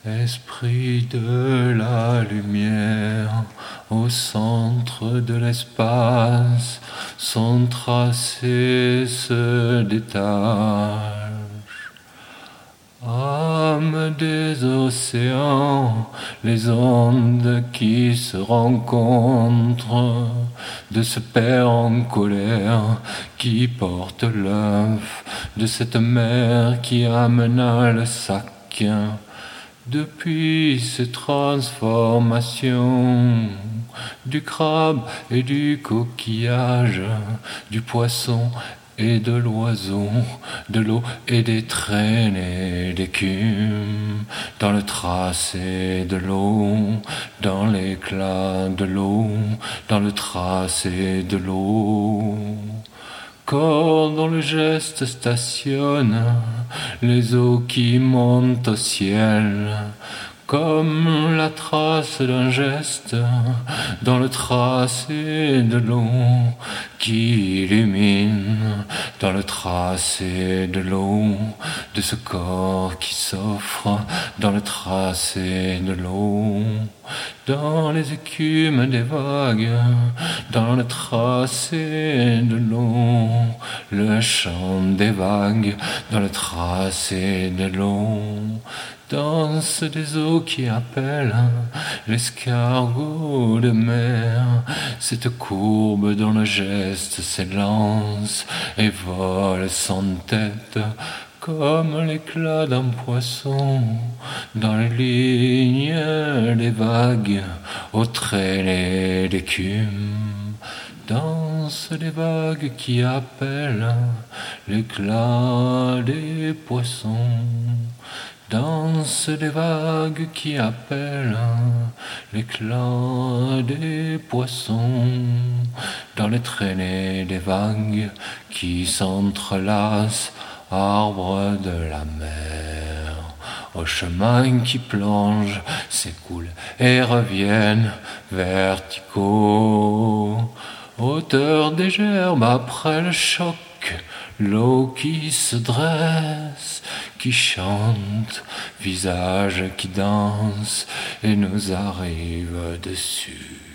Esprit de la lumière, au centre de l'espace, son tracé se détache. Âme des océans, les ondes qui se rencontrent, de ce père en colère qui porte l'œuf, de cette mère qui amena le sac. Depuis ces transformations du crabe et du coquillage, du poisson et de l'oiseau, de l'eau et des traînées d'écume, dans le tracé de l'eau, dans l'éclat de l'eau, dans le tracé de l'eau. Corps dont le geste stationne, les eaux qui montent au ciel, comme la trace d'un geste dans le tracé de l'eau qui illumine, dans le tracé de l'eau, de ce corps qui s'offre, dans le tracé de l'eau, dans les écumes des vagues, dans le tracé de l'eau, le chant des vagues, dans le tracé de l'eau. Danse des eaux qui appellent l'escargot de mer, cette courbe dont le geste s'élance et vole sans tête, comme l'éclat d'un poisson, dans les lignes des vagues, aux traînées d'écume. Danse des vagues qui appellent l'éclat des poissons. Danse des vagues qui appellent l'éclat des poissons, dans les traînées des vagues qui s'entrelacent, arbres de la mer, au chemin qui plonge, s'écoulent et reviennent verticaux, hauteur des gerbes après le choc, l'eau qui se dresse, qui chante, visage qui danse et nous arrive dessus.